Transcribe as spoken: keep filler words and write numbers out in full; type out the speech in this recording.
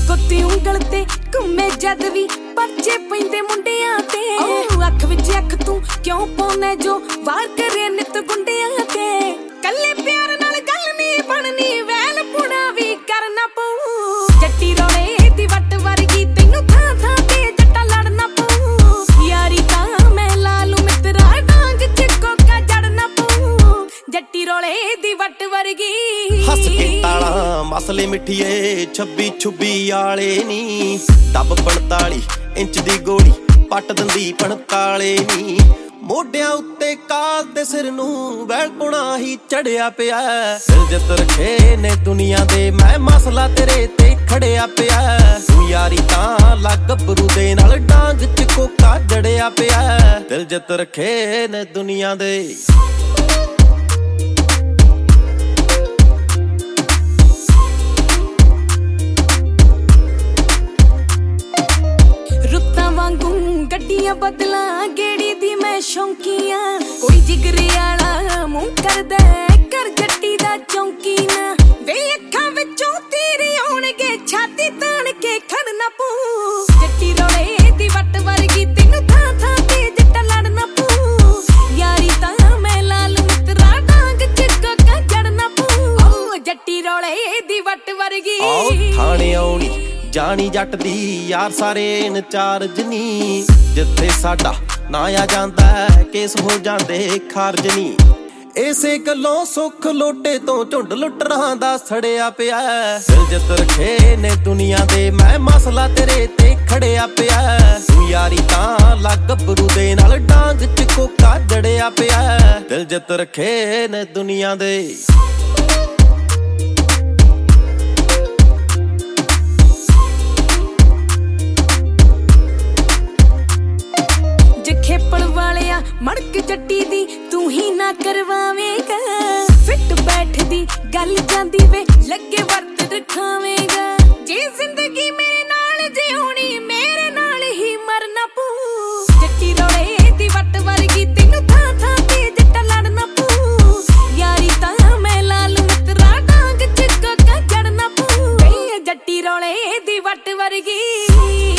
ਕੁੱਤੀ ਉਂਗਲ ਤੇ ਘੁੰਮੇ ਜਦ ਵੀ ਪਰਚੇ ਪੈਂਦੇ ਮੁੰਡਿਆਂ ਤੇ ਅੱਖ ਵਿੱਚ ਅੱਖ ਤੂੰ ਕਿਉਂ ਪਾਉਨੇ ਜੋ ਵਾਰ ਕਰੇ ਨਿਤ ਗੁੰਡਿਆਂ ਤੇ ਕੱਲੇ ਪਿਆਰ ਨਾਲ ਗੱਲ ਨਹੀਂ ਬਣਨੀ ਵੈਲ ਪੁਣਾ ਵੀ ਕਰਨਾ ਪਊ ਜੱਟੀ ਰੋਲੇ ਦੀ ਵੱਟ ਵਰਗੀ ਤੈਨੂੰ ਥਾਂ ਥਾਂ ਤੇ ਜੱਟਾ ਲੜਨਾ ਪਊ ਯਾਰੀ ਤਾਂ ਮੈਂ ਲਾ ਲੂ ਮਿੱਤਰਾ ਡਾਂਗ ਚ ਕੋਕਾ ਜੜਨਾ ਪਊ ਜੱਟੀ ਰੋਲੇ ਦੀ ਵੱਟ ਵਰਗੀ ਹੱਸ ਕੇ ਤਾਲਾ ਮਸਲੇ ਮਿੱਠੀਏ ਛੱਬੀ ਛੁੱਬੀ ਆਲੇ ਨੀ ਡੱਬ ਪੰਤਾਲੀ ਇੰਚ ਦੀ ਗੋਲੀ ਪੱਟ ਦਿੰਦੀ ਪੰਤਾਲੇ ਨੀ ਮੋਢਿਆਂ ਉੱਤੇ ਕਾਲ ਦੇ ਸਿਰ ਨੂੰ ਵੈਲਪੁਣਾ ਹੀ ਚੜਿਆ ਪਿਆ ਦਿਲ ਜਿੱਤ ਰੱਖੇ ਨੇ ਦੁਨੀਆ ਦੇ ਮੈਂ ਮਸਲਾ ਤੇਰੇ ਤੇ ਖੜਿਆ ਪਿਆ ਤੂੰ ਯਾਰੀ ਤਾਂ ਲੱਗ ਗੱਭਰੂ ਦੇ ਨਾਲ ਡਾਂਗ ਚ ਕੋਕਾ ਜੜਿਆ ਪਿਆ ਦਿਲ ਜਿੱਤ ਰੱਖੇ ਨੇ ਦੁਨੀਆ ਦੇ ਗੱਡੀਆਂ ਬਦਲਾਂ ਗੇੜੀ ਦੀ ਮੈਂ ਸ਼ੌਂਕੀਆਂ ਕੋਈ ਜਿਗਰੇ ਵਾਲਾ ਮੂੰਹ ਕਰਦਾ ਕਰ ਜੱਟੀ ਦਾ ਚੌਂਕੀ ਨਾ ਵੇ ਅੱਖਾਂ ਵਿੱਚੋਂ ਤੀਰ ਆਉਣਗੇ ਛਾਤੀ ਤਾਣ ਕੇ ਖੜਨਾ ਪਊ ਜੱਟੀ ਰੋਲੇ ਦੀ ਵੱਟ ਵਰਗੀ ਤੈਨੂੰ ਥਾਂ ਥਾਂ ਤੇ ਜੱਟਾ ਲੜਨਾ ਪਊ ਯਾਰੀ ਤਾਂ ਮੈਂ ਲਾਲ ਮਿੱਤਰਾ ਡਾਂਗ ਚ ਕੋਕਾ ਜੜਨਾ ਪਊ ਜੱਟੀ ਰੋਲੇ ਦੀ ਵੱਟ ਵਰਗੀ ਆਓ ਥਾਣੇ ਆਉਣੀ ਜਾਣੀ ਜੱਟ ਦੀ ਯਾਰ ਸਾਰੇ ਇਨਚਾਰਜ ਨੀ ਜਿੱਥੇ ਸਾਡਾ ਨਾ ਆ ਜਾਂਦਾ ਕੇਸ ਹੋ ਜਾਂਦੇ ਖਾਰਜ ਨੀ ਇਸੇ ਗੱਲੋਂ ਸੁੱਖ ਲੋਟੇ ਤੋਂ ਝੁੰਡ ਲੁੱਟਰਾਂ ਦਾ ਸੜਿਆ ਪਿਆ ਦਿਲ ਜਿੱਤ ਰੱਖੇ ਨੇ ਦੁਨੀਆ ਦੇ ਮੈਂ ਮਸਲਾ ਤੇਰੇ ਤੇ ਖੜਿਆ ਪਿਆ ਤੂੰ ਯਾਰੀ ਤਾਂ ਲੱਗ ਗੱਭਰੂ ਦੇ ਨਾਲ ਡਾਂਗ ਚ ਕੋਕਾ ਜੜਿਆ ਪਿਆ ਦਿਲ ਜਿੱਤ ਰੱਖੇ ਨੇ ਦੁਨੀਆ ਦੇ ਖੇਪਣ ਵਾਲਿਆ ਮੜਕ ਜੱਟੀ ਦੀ ਤੂੰ ਹੀ ਨਾ ਕਰਵਾਵੇਂਗਾ ਫਿੱਟ ਬੈਠਦੀ ਗੱਲ ਜਾਂਦੀ ਵੇ ਲੱਗੇ ਵਰਤ ਰਖਾਵੇਂਗਾ ਜੇ ਜ਼ਿੰਦਗੀ ਮੇਰੇ ਨਾਲ ਜਿਉਣੀ ਮੇਰੇ ਨਾਲ ਹੀ ਮਰਨਾ ਪਊ ਜੱਟੀ ਰੋਲੇ ਦੀ ਵੱਟ ਵਰਗੀ ਤੈਨੂੰ ਥਾਂ ਥਾਂ ਤੇ ਜੱਟਾ ਲੜਨਾ ਪਊ ਯਾਰੀ ਤਾਂ ਮੈਂ ਲਾਲ ਮਿੱਤਰਾ ਡਾਂਗ ਚ ਕੋਕਾ ਜੜਨਾ ਪਊ ਜੱਟੀ ਰੋਲੇ ਦੀ ਵੱਟ ਵਰਗੀ